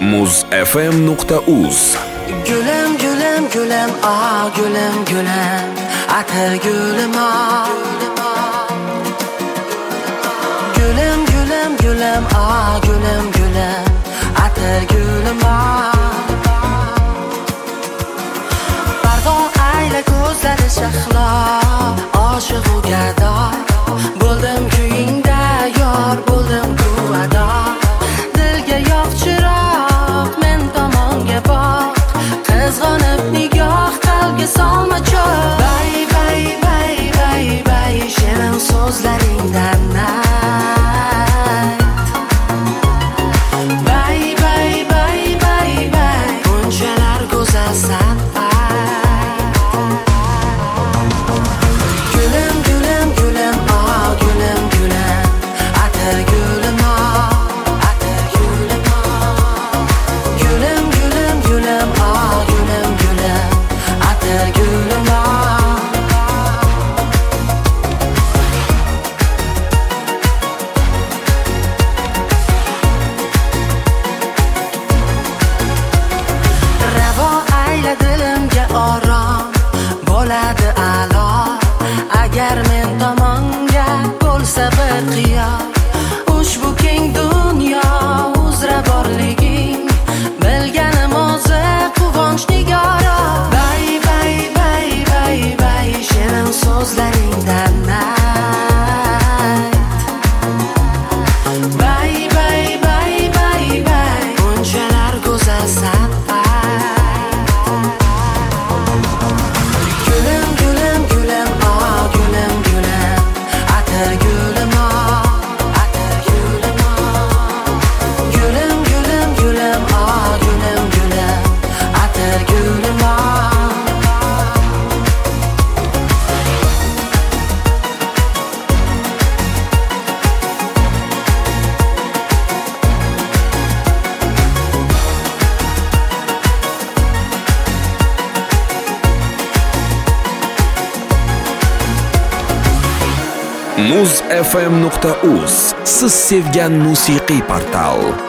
muzfm.uz. Gülüm gülüm gülüm ah gülüm gülüm atar gülüm ah. Gülüm gülüm gülüm ah gülüm gülüm atar gülüm ah. Bardo ayla ko'zlari shahlo oshiq u gado bo'ldim kuyingda yor bo'ldim kuvado dilga yoq chiroq men tomonga boq qizg'onib nigoh qalbga solma cho'g bay bay bay bay bay shirin so'zlaringdan bay bay bay bay bay bunchalar go'zalsan gülüm gülüm gülüm ah gülüm gülüm atar gülüm ah atar gülüm ah gülüm gülüm gülüm ah gülüm gülüm atar gülüm ah. Ravo ayla dilimga orom bo'ladi a'lo agar men tomonga bo'lsa bir qiyo ushbu keng dunyo uzra borliging bilganim o'zi quvonch nigora bay bay bay bay bay shirin so'zlaringdan bay bay bay bay bay bunchalar go'zalsan gülüm gülüm gülüm ah gülüm gülüm atar gülüm ah atar gülüm ah gülüm gülüm gülüm ah gülüm gülüm atar gülüm ah. muzfm.uz. Siz sevgan musiqiy portal.